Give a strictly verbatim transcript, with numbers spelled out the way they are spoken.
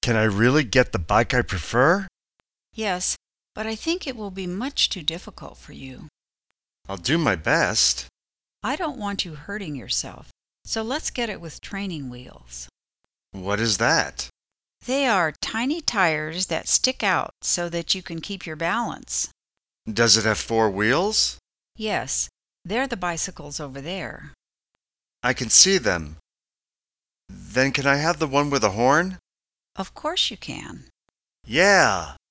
Can I really get the bike I prefer? Yes, but I think it will be much too difficult for you. I'll do my best. I don't want you hurting yourself, so let's get it with training wheels. What is that? They are tiny tires that stick out so that you can keep your balance. Does it have four wheels? Yes, they're the bicycles over there. I can see them. Then can I have the one with a horn? Of course you can. Yeah!